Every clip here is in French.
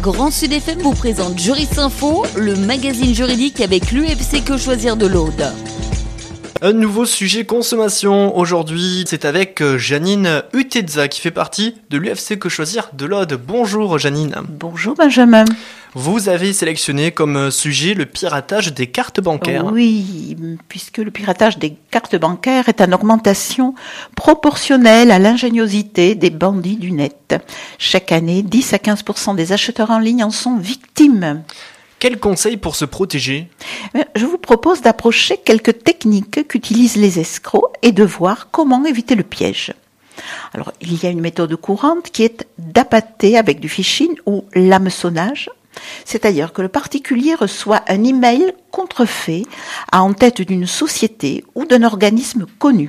Grand Sud FM vous présente Juris Info, le magazine juridique avec l'UFC Que Choisir de l'Aude. Un nouveau sujet consommation. Aujourd'hui, c'est avec Janine Uteza qui fait partie de l'UFC Que Choisir de l'Aude. Bonjour Janine. Bonjour Benjamin. Vous avez sélectionné comme sujet le piratage des cartes bancaires. Oui, puisque le piratage des cartes bancaires est en augmentation proportionnelle à l'ingéniosité des bandits du net. Chaque année, 10 à 15% des acheteurs en ligne en sont victimes. Quels conseils pour se protéger ? Je vous propose d'approcher quelques techniques qu'utilisent les escrocs et de voir comment éviter le piège. Alors, il y a une méthode courante qui est d'appâter avec du phishing ou l'hameçonnage. C'est-à-dire que le particulier reçoit un email contrefait en tête d'une société ou d'un organisme connu.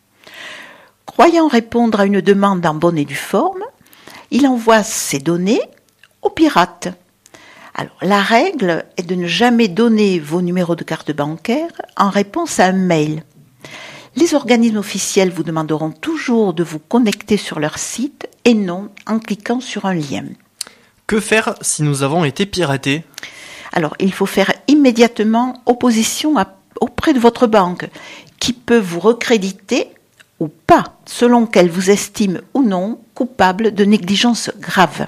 Croyant répondre à une demande en bonne et due forme, il envoie ses données au pirate. Alors, la règle est de ne jamais donner vos numéros de carte bancaire en réponse à un mail. Les organismes officiels vous demanderont toujours de vous connecter sur leur site et non en cliquant sur un lien. Que faire si nous avons été piratés ? Alors, il faut faire immédiatement opposition auprès de votre banque, qui peut vous recréditer ou pas, selon qu'elle vous estime ou non coupable de négligence grave.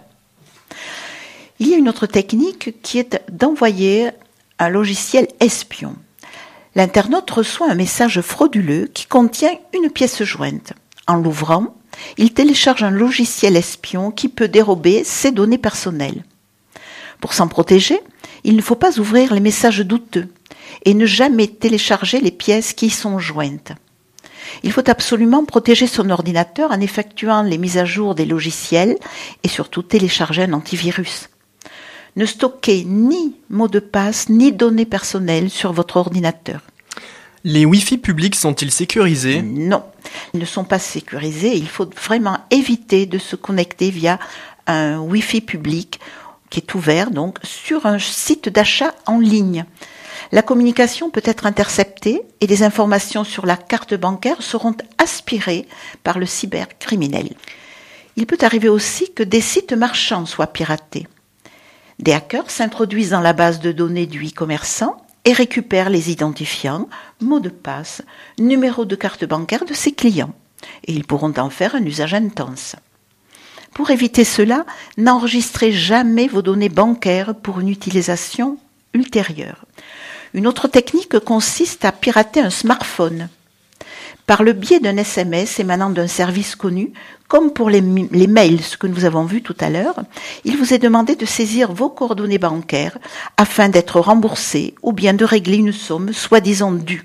Il y a une autre technique qui est d'envoyer un logiciel espion. L'internaute reçoit un message frauduleux qui contient une pièce jointe. En l'ouvrant, il télécharge un logiciel espion qui peut dérober ses données personnelles. Pour s'en protéger, il ne faut pas ouvrir les messages douteux et ne jamais télécharger les pièces qui y sont jointes. Il faut absolument protéger son ordinateur en effectuant les mises à jour des logiciels et surtout télécharger un antivirus. Ne stockez ni mots de passe ni données personnelles sur votre ordinateur. Les Wi-Fi publics sont-ils sécurisés ? Non, ils ne sont pas sécurisés. Il faut vraiment éviter de se connecter via un Wi-Fi public qui est ouvert donc sur un site d'achat en ligne. La communication peut être interceptée et les informations sur la carte bancaire seront aspirées par le cybercriminel. Il peut arriver aussi que des sites marchands soient piratés. Des hackers s'introduisent dans la base de données du e-commerçant et récupèrent les identifiants, mots de passe, numéros de carte bancaire de ses clients. Et ils pourront en faire un usage intense. Pour éviter cela, n'enregistrez jamais vos données bancaires pour une utilisation ultérieure. Une autre technique consiste à pirater un smartphone. Par le biais d'un SMS émanant d'un service connu, comme pour les mails, ce que nous avons vu tout à l'heure, il vous est demandé de saisir vos coordonnées bancaires afin d'être remboursé ou bien de régler une somme soi-disant due.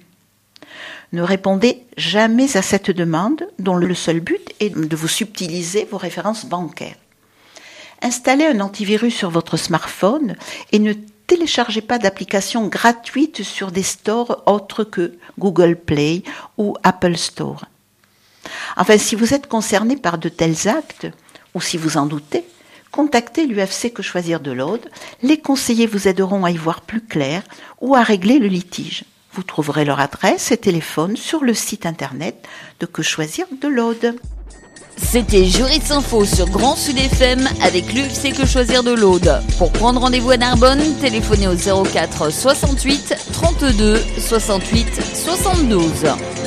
Ne répondez jamais à cette demande dont le seul but est de vous subtiliser vos références bancaires. Installez un antivirus sur votre smartphone et ne téléchargez pas d'applications gratuites sur des stores autres que Google Play ou Apple Store. Enfin, si vous êtes concerné par de tels actes, ou si vous en doutez, contactez l'UFC Que Choisir de l'Aude. Les conseillers vous aideront à y voir plus clair ou à régler le litige. Vous trouverez leur adresse et téléphone sur le site internet de Que Choisir de l'Aude. C'était Juris Info sur Grand Sud FM avec l'UFC Que Choisir de l'Aude. Pour prendre rendez-vous à Narbonne, téléphonez au 04 68 32 68 72.